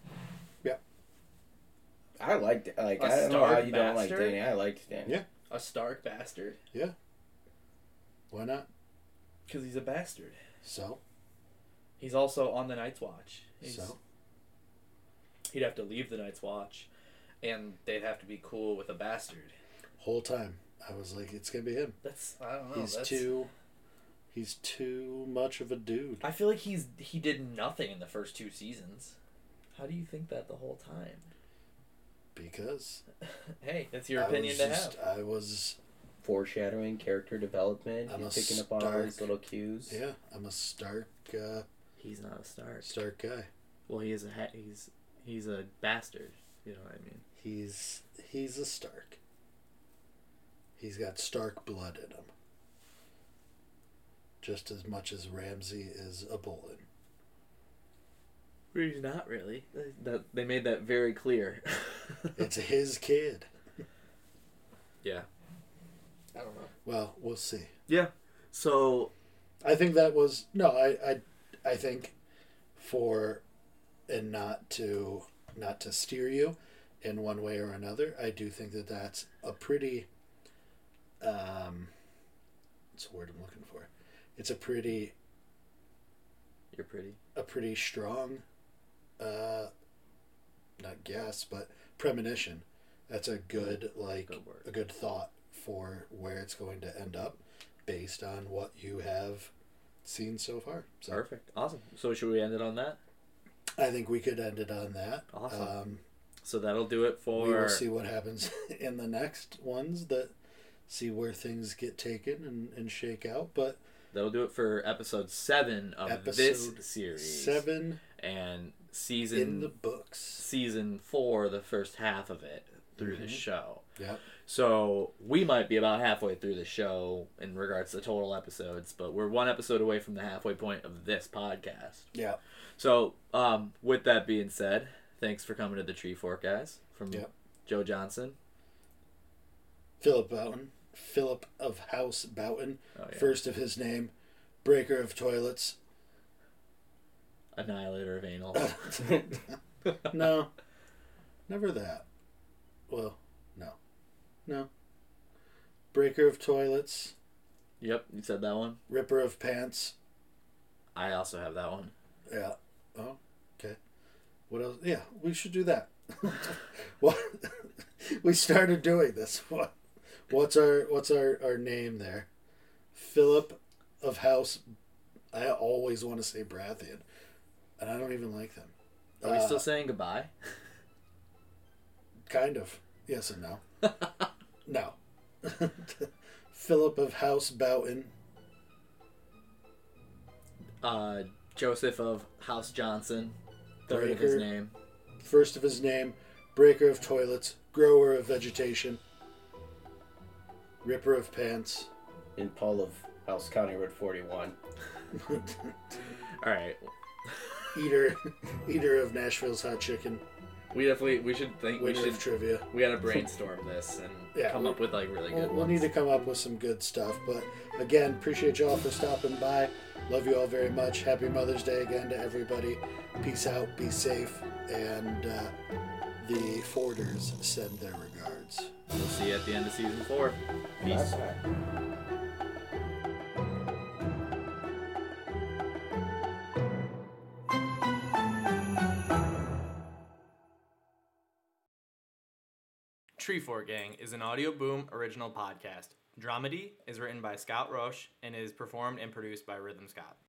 I liked A I don't know how Stark you don't like bastard? Danny. I liked Danny. Yeah. A Stark bastard? Why not? Because he's a bastard. So? He's also on the Night's Watch. So? He'd have to leave the Night's Watch, and they'd have to be cool with a bastard. Whole time. I was like, it's going to be him. I don't know. He's too much of a dude. I feel like he did nothing in the first 2 seasons. How do you think that the whole time? Because Hey, that's your opinion to have. I was... Foreshadowing, character development, I'm he's a picking up on all Stark. these little cues. Yeah, I'm a Stark He's not a Stark. Stark guy. Well, he's a bastard. You know what I mean? He's a Stark. He's got Stark blood in him. Just as much as Ramsay is a Bolton. He's not really. They made that very clear. It's his kid. Yeah. I don't know. Well, we'll see. Yeah. So I think that was I think for and not to steer you in one way or another, I do think that that's a pretty what's the word I'm looking for? It's a pretty strong not guess, but premonition. That's a good a good thought for where it's going to end up based on what you have seen so far. So perfect. Awesome. So should we end it on that? I think we could end it on that. Awesome. So that'll do it for... We will see what happens in the next ones, see where things get taken and shake out. But that'll do it for episode 7 of this series. 7 and season... in the books. Season 4, the first half of it, through the show. Yeah. So we might be about halfway through the show in regards to total episodes, but we're 1 episode away from the halfway point of this podcast. Yeah. So, with that being said, thanks for coming to the Tree Fork, guys. From Joe Johnson. Philip Boughton. Philip of House Boughton. Oh, yeah. First of his name. Breaker of toilets. Annihilator of anal. No. Never that. Well, no. No. Breaker of toilets. Yep, you said that one. Ripper of pants. I also have that one. Yeah. Oh, okay. What else? Yeah, we should do that. What? We started doing this. What's our name there? Philip of House. I always want to say Baratheon, and I don't even like them. Are we still saying goodbye? Kind of. Yes and no. No. Philip of House Boughton. Joseph of House Johnson. Third of his name. First of his name. Breaker of toilets. Grower of vegetation. Ripper of pants. And Paul of House County Road 41. Alright. Eater of Nashville's hot chicken. We should think. Winner of trivia. We gotta brainstorm this and come up with really good ones. We'll need to come up with some good stuff. But again, appreciate y'all for stopping by. Love you all very much. Happy Mother's Day again to everybody. Peace out. Be safe. And the Forders send their regards. We'll see you at the end of season 4. Peace. Bye-bye. Treefort Gang is an Audio Boom original podcast. Dramedy is written by Scott Roche and is performed and produced by Rhythm Scott.